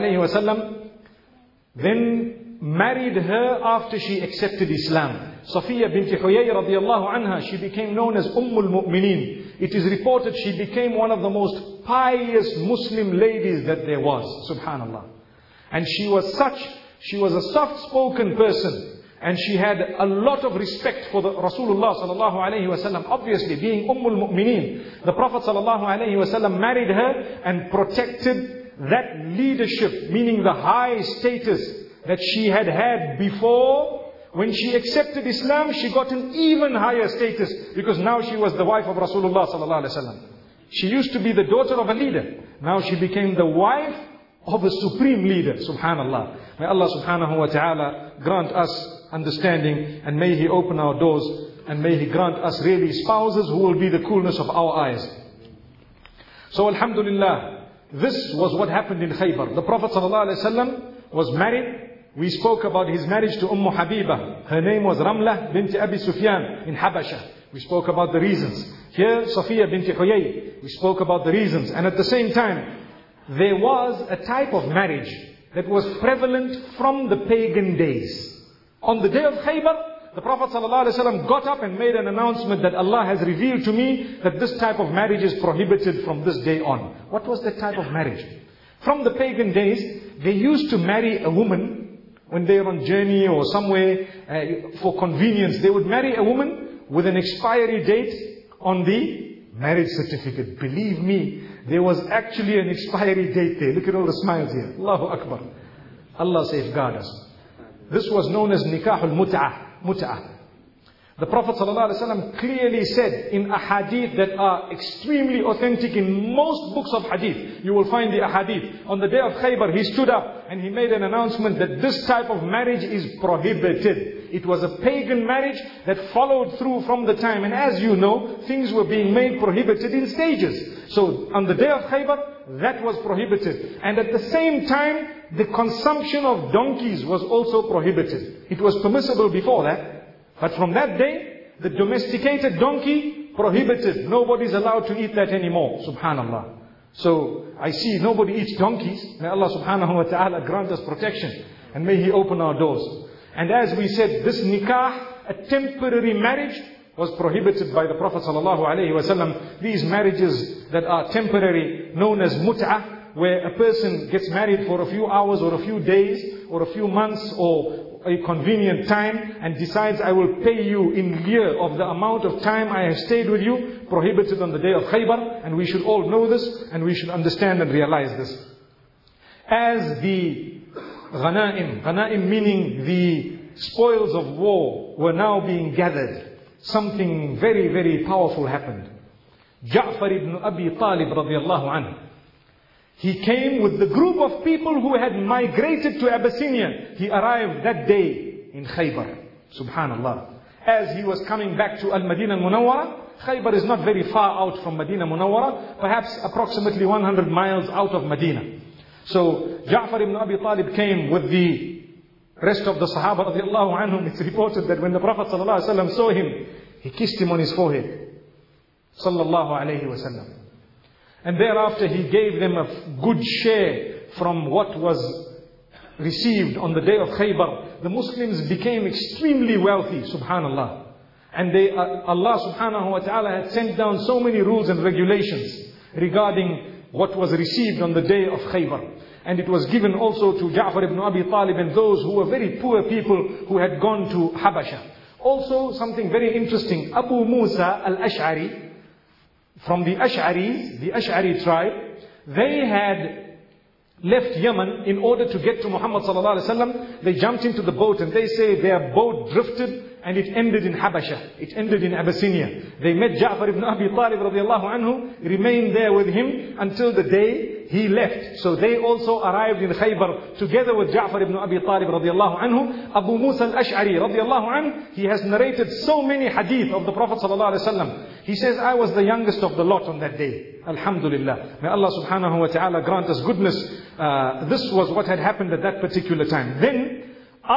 ﷺ then married her after she accepted Islam. Safiya binti Huyay radiallahu anha, she became known as Ummul Mu'mineen. It is reported she became one of the most pious Muslim ladies that there was. Subhanallah. And she was such, she was a soft-spoken person. And she had a lot of respect for the Rasulullah sallallahu alayhi wasallam. Obviously, being Ummul Mu'mineen, the Prophet sallallahu alayhi wasallam married her and protected that leadership, meaning the high status that she had had before. When she accepted Islam, she got an even higher status, because now she was the wife of Rasulullah sallallahu alaihi wasallam. She used to be the daughter of a leader. Now she became the wife of a supreme leader. Subhanallah. May Allah subhanahu wa ta'ala grant us understanding, and may He open our doors, and may He grant us really spouses who will be the coolness of our eyes. So alhamdulillah, this was what happened in Khaybar. The Prophet sallallahu alaihi wasallam was married. We spoke about his marriage to Umm Habiba. Her name was Ramlah binti Abi Sufyan in Habasha. We spoke about the reasons. Here, Safiya binti Huyay. We spoke about the reasons. And at the same time, there was a type of marriage that was prevalent from the pagan days. On the day of Khaybar, the Prophet ﷺ got up and made an announcement that Allah has revealed to me that this type of marriage is prohibited from this day on. What was that type of marriage? From the pagan days, they used to marry a woman when they were on journey or somewhere uh, for convenience. They would marry a woman with an expiry date on the marriage certificate. Believe me, there was actually an expiry date there. Look at all the smiles here. Allahu Akbar. Allah safeguard us. This was known as Nikahul Mut'ah. Mut'ah. The Prophet ﷺ clearly said in ahadith that are extremely authentic in most books of hadith. You will find the ahadith. On the day of Khaybar, he stood up and he made an announcement that this type of marriage is prohibited. It was a pagan marriage that followed through from the time. And as you know, things were being made prohibited in stages. So on the day of Khaybar, that was prohibited. And at the same time, the consumption of donkeys was also prohibited. It was permissible before that. But from that day, the domesticated donkey prohibited. Nobody's allowed to eat that anymore. Subhanallah. So I see nobody eats donkeys. May Allah subhanahu wa ta'ala grant us protection. And may He open our doors. And as we said, this nikah, a temporary marriage, was prohibited by the Prophet sallallahu alaihi wasallam. These marriages that are temporary, known as mut'ah, where a person gets married for a few hours or a few days or a few months or a convenient time and decides, I will pay you in lieu of the amount of time I have stayed with you, prohibited on the day of Khaybar. And we should all know this and we should understand and realize this. As the ghanaim, ghanaim meaning the spoils of war, were now being gathered, something very, very powerful happened. Ja'far ibn Abi Talib radiallahu anhu, he came with the group of people who had migrated to Abyssinia. He arrived that day in Khaybar. Subhanallah. As he was coming back to Al-Madinah Munawwara, Khaybar is not very far out from Madinah Munawwara, perhaps approximately one hundred miles out of Medina. So Ja'far ibn Abi Talib came with the rest of the Sahaba radiallahu anhum. It's reported that when the Prophet sallallahu alaihi wasallam saw him, he kissed him on his forehead. Sallallahu alaihi wasallam. And thereafter he gave them a good share from what was received on the day of Khaybar. The Muslims became extremely wealthy, subhanallah. And they, uh, Allah subhanahu wa ta'ala had sent down so many rules and regulations regarding what was received on the day of Khaybar. And it was given also to Ja'far ibn Abi Talib and those who were very poor people who had gone to Habasha. Also something very interesting, Abu Musa al-Ash'ari, from the Ash'aris, the Ash'ari tribe, they had left Yemen in order to get to Muhammad sallallahu alaihi wasallam. They jumped into the boat and they say their boat drifted and it ended in Habasha. It ended in Abyssinia. They met Ja'far ibn Abi Talib radiallahu anhu, remained there with him until the day he left. So they also arrived in Khaybar together with Ja'far ibn Abi Talib radiallahu anhu. Abu Musa al-Ash'ari radiallahu anhu, he has narrated so many hadith of the Prophet sallallahu alaihi wasallam. He says, I was the youngest of the lot on that day. Alhamdulillah. May Allah subhanahu wa ta'ala grant us goodness. Uh, this was what had happened at that particular time. Then,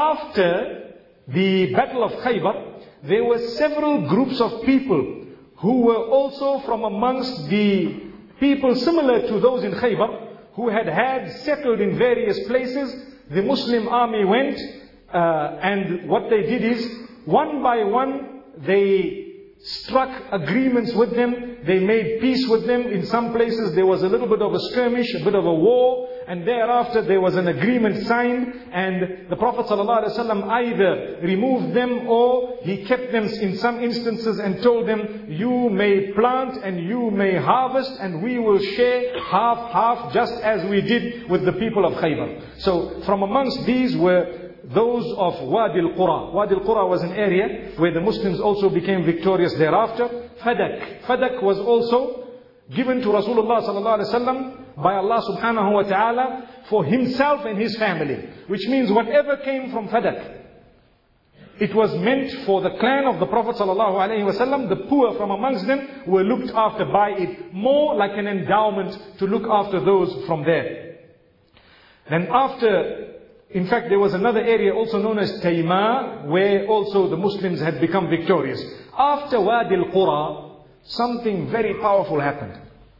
after the Battle of Khaybar, there were several groups of people who were also from amongst the people similar to those in Khaybar, who had had settled in various places. The Muslim army went, uh, and what they did is, one by one, they struck agreements with them. They made peace with them. In some places there was a little bit of a skirmish, a bit of a war, and thereafter there was an agreement signed, and the Prophet ﷺ either removed them or he kept them in some instances and told them, you may plant and you may harvest and we will share half half, just as we did with the people of Khaybar. So from amongst these were those of Wadi al-Qura. Wadi al-Qura was an area where the Muslims also became victorious thereafter. Fadak. Fadak was also given to Rasulullah sallallahu alaihi wasallam by Allah subhanahu wa ta'ala for himself and his family. Which means whatever came from Fadak, it was meant for the clan of the Prophet sallallahu alaihi wasallam. The poor from amongst them were looked after by it, more like an endowment to look after those from there. Then after, in fact, there was another area also known as Taymah, where also the Muslims had become victorious. After Wadi al-Qura, something very powerful happened.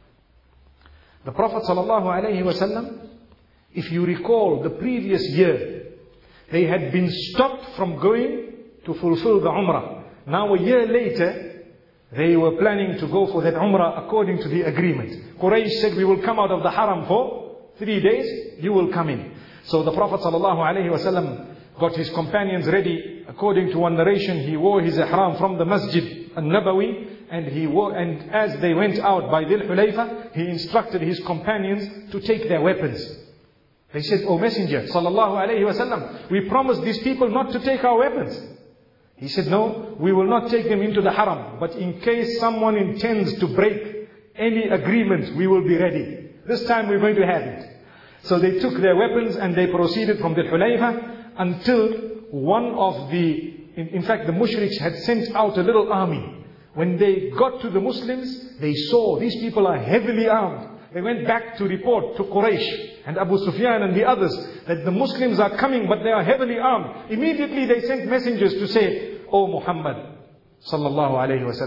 The Prophet ﷺ, if you recall the previous year, they had been stopped from going to fulfill the Umrah. Now a year later, they were planning to go for that Umrah according to the agreement. Quraysh said, we will come out of the Haram for three days, you will come in. So the Prophet ﷺ got his companions ready. According to one narration, he wore his ihram from the Masjid al-Nabawi, and he wore, and as they went out by Dhul Hulayfa, he instructed his companions to take their weapons. They said, O Messenger sallallahu alaihi wasallam, we promised these people not to take our weapons. He said, no, we will not take them into the Haram, but in case someone intends to break any agreement, we will be ready. This time we're going to have it. So they took their weapons and they proceeded from Dhul Hulayfa until one of the, in, in fact the mushriks had sent out a little army. When they got to the Muslims, they saw these people are heavily armed. They went back to report to Quraysh and Abu Sufyan and the others that the Muslims are coming, but they are heavily armed. Immediately they sent messengers to say, O Muhammad sallallahu alayhi wasallam,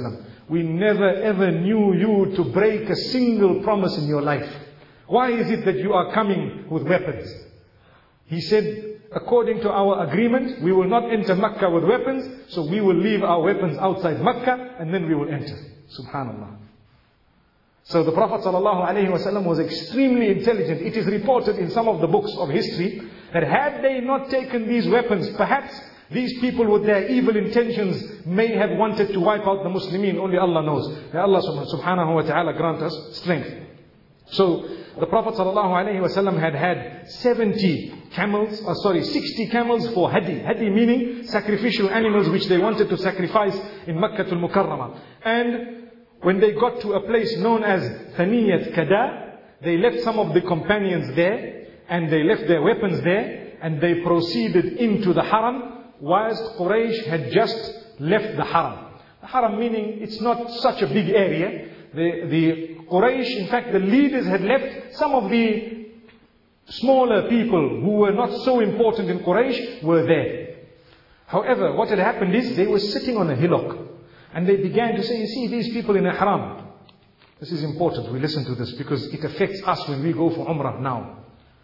we never ever knew you to break a single promise in your life. Why is it that you are coming with weapons? He said, according to our agreement, we will not enter Makkah with weapons, so we will leave our weapons outside Makkah and then we will enter. Subhanallah. So the Prophet ﷺ was extremely intelligent. It is reported in some of the books of history that had they not taken these weapons, perhaps these people with their evil intentions may have wanted to wipe out the Muslimin. Only Allah knows. May Allah subhanahu wa ta'ala grant us strength. So the Prophet ﷺ had had seventy camels, or sorry, sixty camels for hadi. Hadi meaning sacrificial animals which they wanted to sacrifice in Makkah al-Mukarramah. And when they got to a place known as Thaniyat Kada, they left some of the companions there, and they left their weapons there, and they proceeded into the Haram, whilst Quraysh had just left the Haram. The Haram meaning it's not such a big area. The, the Quraysh, in fact, the leaders had left. Some of the smaller people who were not so important in Quraysh were there. However, what had happened is they were sitting on a hillock. And they began to say, you see these people in Ihram. This is important, we listen to this because it affects us when we go for Umrah now.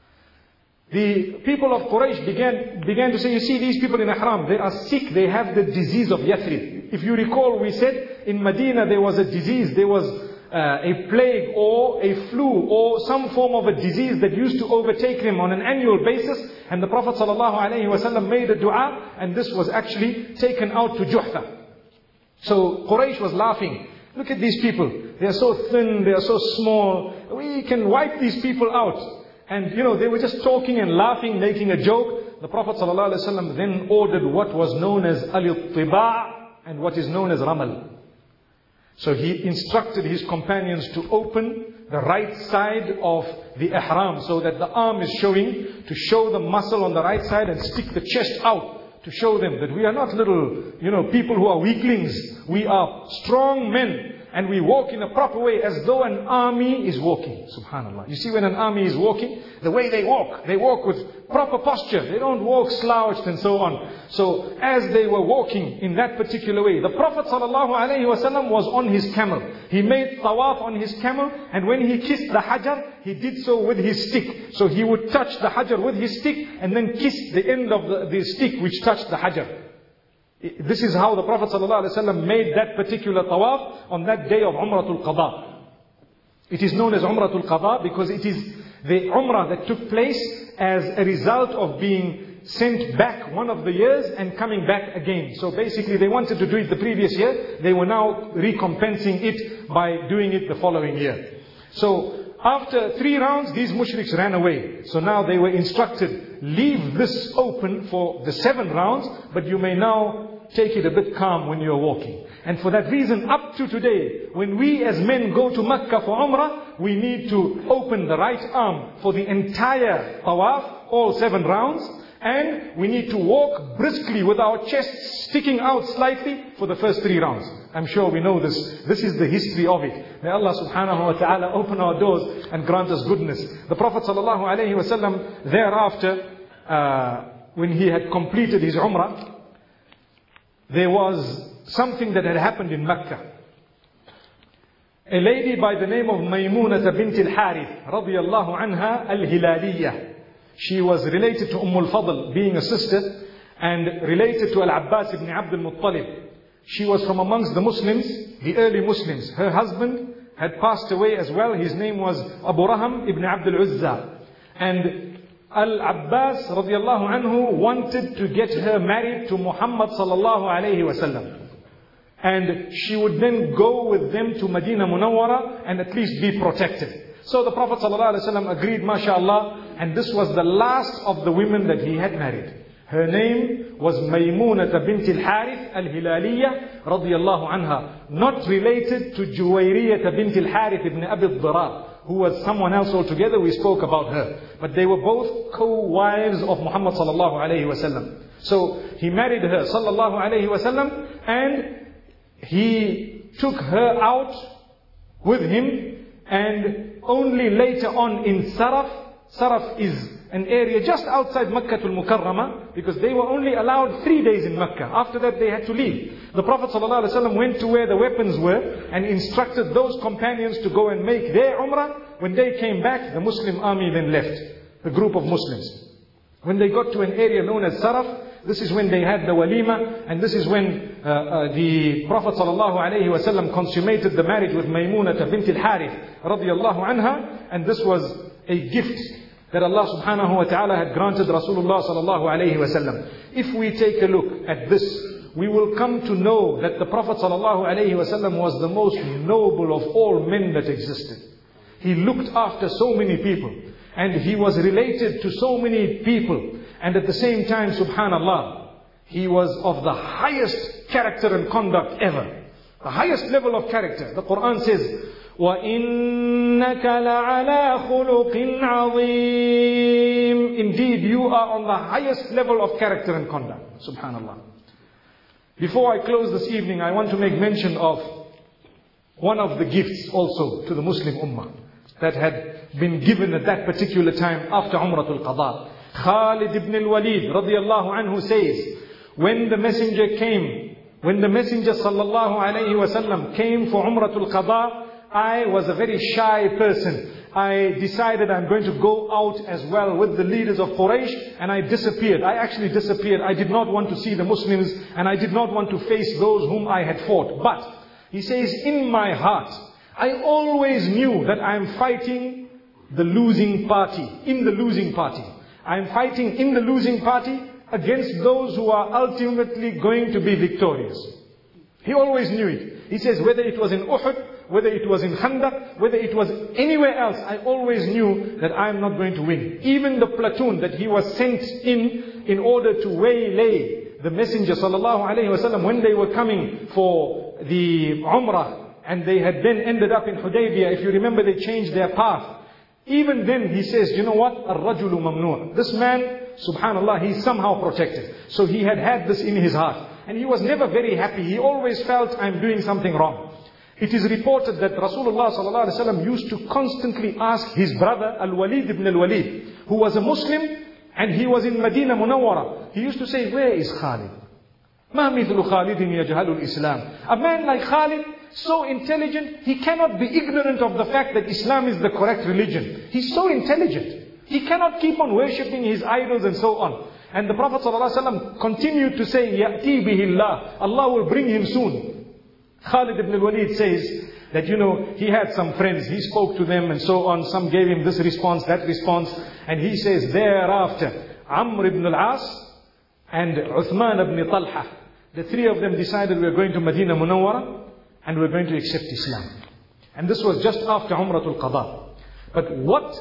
The people of Quraysh began, began to say, you see these people in Ihram, they are sick, they have the disease of Yathrib. If you recall, we said in Medina there was a disease, there was uh, a plague or a flu or some form of a disease that used to overtake them on an annual basis. And the Prophet ﷺ made a dua, and this was actually taken out to Juhfa. So Quraysh was laughing. Look at these people. They are so thin, they are so small. We can wipe these people out. And you know, they were just talking and laughing, making a joke. The Prophet ﷺ then ordered what was known as al-ittiba' and what is known as ramal. So he instructed his companions to open the right side of the ihram so that the arm is showing, to show the muscle on the right side and stick the chest out. To show them that we are not little, you know, people who are weaklings. We are strong men. And we walk in a proper way as though an army is walking. Subhanallah. You see when an army is walking, the way they walk, they walk with proper posture. They don't walk slouched and so on. So as they were walking in that particular way, the Prophet ﷺ was on his camel. He made tawaf on his camel, and when he kissed the hajar, he did so with his stick. So he would touch the hajar with his stick and then kiss the end of the, the stick which touched the hajar. This is how the Prophet ﷺ made that particular tawaf on that day of Umratul Qada. It is known as Umratul Qada because it is the Umrah that took place as a result of being sent back one of the years and coming back again. So basically they wanted to do it the previous year. They were now recompensing it by doing it the following year. So after three rounds, these mushriks ran away. So now they were instructed, leave this open for the seven rounds, but you may now take it a bit calm when you are walking. And for that reason, up to today, when we as men go to Makkah for Umrah, we need to open the right arm for the entire tawaf, all seven rounds. And we need to walk briskly with our chest sticking out slightly for the first three rounds. I'm sure we know this. This is the history of it. May Allah subhanahu wa ta'ala open our doors and grant us goodness. The Prophet sallallahu alayhi wa sallam thereafter, uh, when he had completed his Umrah, there was something that had happened in Mecca. A lady by the name of Maymunah bint al-Harith radiyallahu anha al-Hilaliyah. She was related to Umm al-Fadl, being a sister, and related to Al-Abbas ibn Abd al-Muttalib. She was from amongst the Muslims, the early Muslims. Her husband had passed away as well. His name was Abu Raham ibn Abd al-Uzza. And Al-Abbas radiyallahu anhu wanted to get her married to Muhammad sallallahu alayhi wa sallam. And she would then go with them to Medina Munawwara and at least be protected. So the Prophet ﷺ agreed, mashallah, and this was the last of the women that he had married. Her name was Maymunah bint al-Harith al-Hilaliyah radiyallahu anha. Not related to Juwayriyah bint al-Harith ibn Abi al-Dirar, who was someone else altogether. We spoke about her. But they were both co-wives of Muhammad sallallahu alayhi wa sallam. So he married her sallallahu alayhi wa sallam, and he took her out with him. And only later on in Saraf, Saraf is an area just outside Makkah al-Mukarramah, because they were only allowed three days in Makkah. After that they had to leave. The Prophet ﷺ went to where the weapons were and instructed those companions to go and make their Umrah. When they came back, the Muslim army then left, the group of Muslims. When they got to an area known as Saraf, this is when they had the walima, and this is when uh, uh, the Prophet ﷺ consummated the marriage with Maymunah bint al-Harith radiyallahu anha, and this was a gift that Allah subhanahu wa ta'ala had granted Rasulullah sallallahu alayhi wa sallam. If we take a look at this, we will come to know that the Prophet sallallahu alayhi wa sallam was the most noble of all men that existed. He looked after so many people, and he was related to so many people, and at the same time, subhanallah, he was of the highest character and conduct ever. The highest level of character. The Quran says, وَإِنَّكَ لَعَلَىٰ خُلُقٍ عَظِيمٍ. Indeed, you are on the highest level of character and conduct. Subhanallah. Before I close this evening, I want to make mention of one of the gifts also to the Muslim Ummah that had been given at that particular time after Umratul Qada. Khalid ibn al-Walid radiyallahu anhu says, when the messenger came, when the messenger sallallahu alayhi wa sallam came for Umratul Qada, I was a very shy person. I decided I'm going to go out as well with the leaders of Quraysh, and I disappeared. I actually disappeared. I did not want to see the Muslims, and I did not want to face those whom I had fought. But, he says, in my heart, I always knew that I'm fighting the losing party, in the losing party. I'm fighting in the losing party against those who are ultimately going to be victorious. He always knew it. He says, whether it was in Uhud, whether it was in Khandaq, whether it was anywhere else, I always knew that I am not going to win. Even the platoon that he was sent in, in order to waylay the Messenger sallallahu alayhi wasallam, when they were coming for the Umrah, and they had then ended up in Hudaybiyah, if you remember, they changed their path. Even then he says, you know what? Ar-rajulu mamnu'. This man, subhanallah, he's somehow protected. So he had had this in his heart. And he was never very happy. He always felt, I'm doing something wrong. It is reported that Rasulullah sallallahu alaihi wasallam used to constantly ask his brother Al-Walid ibn Al-Walid, who was a Muslim, and he was in Medina Munawwara. He used to say, where is Khalid? Ma mithlu Khalidin yajhalu al-Islam. A man like Khalid, so intelligent, he cannot be ignorant of the fact that Islam is the correct religion. He's so intelligent. He cannot keep on worshipping his idols and so on. And the Prophet ﷺ continued to say, يَأْتِي بِهِ اللَّهِ. Allah will bring him soon. Khalid ibn al-Walid says that, you know, he had some friends, he spoke to them and so on. Some gave him this response, that response. And he says, thereafter, Amr ibn al-As and Uthman ibn Talha, the three of them decided, we're going to Medina Munawwara and we're going to accept Islam. And this was just after Umratul Qada. But what,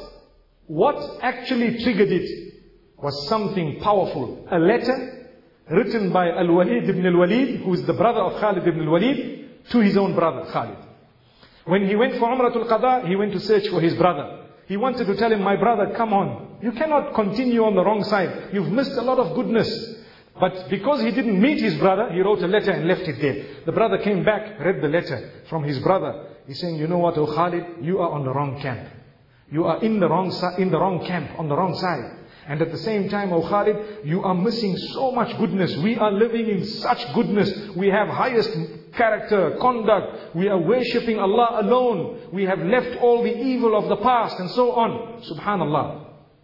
what actually triggered it was something powerful. A letter written by Al-Walid ibn al-Walid, who is the brother of Khalid ibn al-Walid, to his own brother Khalid. When he went for Umratul Qada, he went to search for his brother. He wanted to tell him, my brother, come on. You cannot continue on the wrong side. You've missed a lot of goodness. But because he didn't meet his brother, he wrote a letter and left it there. The brother came back, read the letter from his brother. He's saying, you know what, O Khalid, you are on the wrong camp. You are in the wrong in the wrong camp, on the wrong side. And at the same time, O Khalid, you are missing so much goodness. We are living in such goodness. We have highest character, conduct. We are worshipping Allah alone. We have left all the evil of the past and so on. Subhanallah.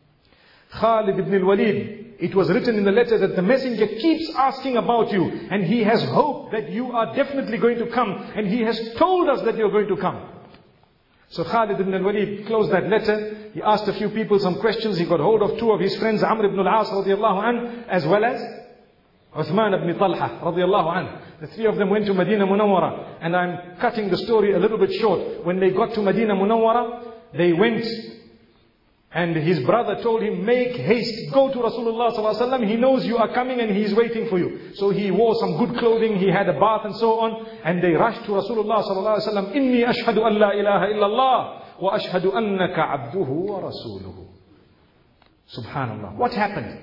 Khalid ibn al-Walid, it was written in the letter that the messenger keeps asking about you, and he has hope that you are definitely going to come, and he has told us that you're going to come. So Khalid ibn al-Walid closed that letter. He asked a few people some questions. He got hold of two of his friends, Amr ibn al-As radiyallahu an, as well as Uthman ibn Talha radiyallahu an. The three of them went to Medina Munawwara. And I'm cutting the story a little bit short. When they got to Medina Munawwara, they went, and his brother told him, make haste, go to Rasulullah sallallahu alaihi wasallam. He knows you are coming and he is waiting for you. So he wore some good clothing, he had a bath and so on. And they rushed to Rasulullah sallallahu alaihi wasallam. Inni ashhadu an la ilaha illallah wa ashhadu annaka abduhu wa rasuluhu. Subhanallah. What happened?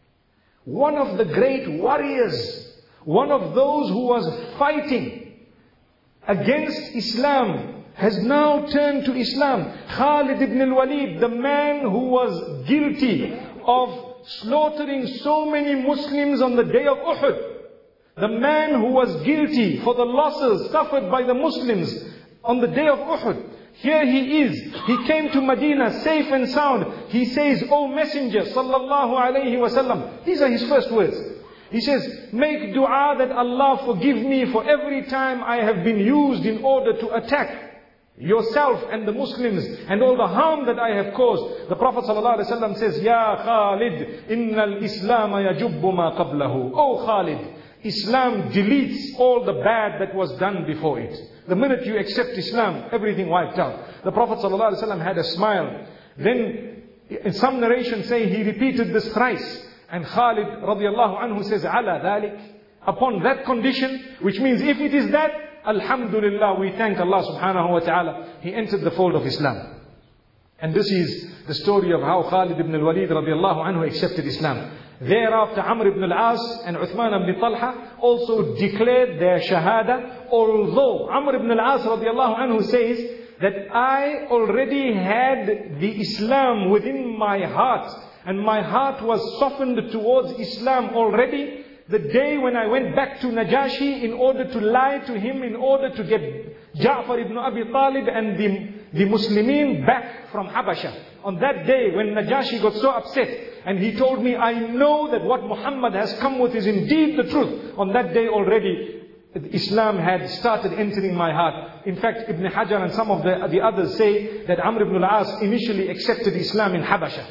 One of the great warriors, one of those who was fighting against Islam has now turned to Islam. Khalid ibn al-Walid, the man who was guilty of slaughtering so many Muslims on the day of Uhud, the man who was guilty for the losses suffered by the Muslims on the day of Uhud, here he is. He came to Medina safe and sound. He says, "O Messenger sallallahu alayhi wasallam," these are his first words. He says, "Make dua that Allah forgive me for every time I have been used in order to attack yourself and the Muslims and all the harm that I have caused." The Prophet ﷺ says, "Ya Khalid, innal Islam yajubbu ma qablahu." Oh Khalid, Islam deletes all the bad that was done before it. The minute you accept Islam, everything wiped out. The Prophet ﷺ had a smile. Then, in some narrations say he repeated this thrice. And Khalid radiallahu anhu says, "Ala dhalik." Upon that condition, which means if it is that, Alhamdulillah, we thank Allah subhanahu wa ta'ala. He entered the fold of Islam. And this is the story of how Khalid ibn al-Walid radiallahu anhu accepted Islam. Thereafter, Amr ibn al-As and Uthman ibn Talha also declared their shahada. Although Amr ibn al-As radiallahu anhu says that I already had the Islam within my heart, and my heart was softened towards Islam already the day when I went back to Najashi in order to lie to him, in order to get Ja'far ibn Abi Talib and the, the Muslimin back from Habasha. On that day when Najashi got so upset and he told me, "I know that what Muhammad has come with is indeed the truth." On that day already, Islam had started entering my heart. In fact, Ibn Hajar and some of the, the others say that Amr ibn al-As initially accepted Islam in Habasha.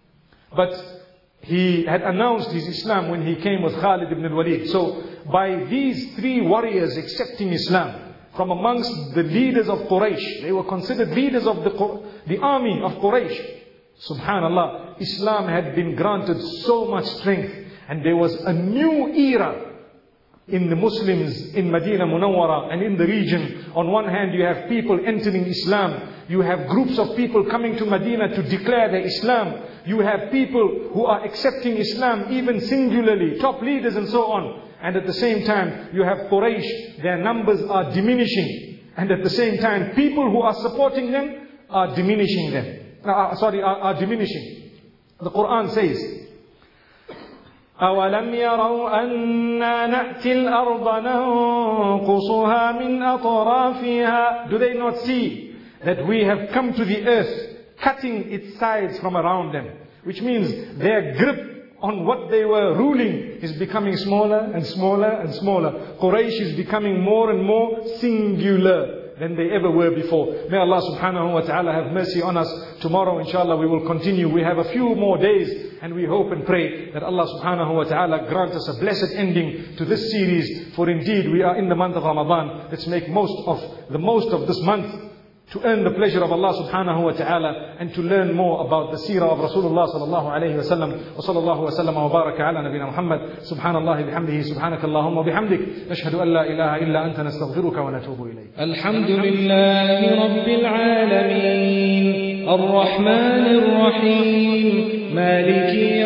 But he had announced his Islam when he came with Khalid ibn al-Walid. So by these three warriors accepting Islam from amongst the leaders of Quraysh, they were considered leaders of the, the army of Quraysh. Subhanallah, Islam had been granted so much strength, and there was a new era in the Muslims in Medina Munawwara and in the region. On one hand, you have people entering Islam. You have groups of people coming to Medina to declare their Islam. You have people who are accepting Islam even singularly, top leaders and so on. And at the same time, you have Quraysh. Their numbers are diminishing. And at the same time, people who are supporting them are diminishing them. Uh, sorry, are, are diminishing. The Quran says, أَوَلَمْ يَرَوْا أَنَّا نَأْتِي الْأَرْضَ نَنْقُصُهَا مِنْ أَطْرَافِهَا. Do they not see that we have come to the earth, cutting its sides from around them? Which means their grip on what they were ruling is becoming smaller and smaller and smaller. Quraysh is becoming more and more singular than they ever were before. May Allah subhanahu wa ta'ala have mercy on us. Tomorrow inshallah we will continue. We have a few more days, and we hope and pray that Allah subhanahu wa ta'ala grant us a blessed ending to this series. For indeed we are in the month of Ramadan. Let's make most of the most of this month to earn the pleasure of Allah subhanahu wa ta'ala, and to learn more about the seerah of Rasulullah sallallahu alayhi wa sallam. Wa sallallahu wa sallam wa baraka ala nabina Muhammad. Subhanallah bihamdihi, subhanakallahumma bihamdik. Nashhadu an la ilaha illa anta nastaghfiruka wa natubu ilayk. Alhamdulillahi rabbil alameen. Ar-Rahman ar-Rahim. Maliki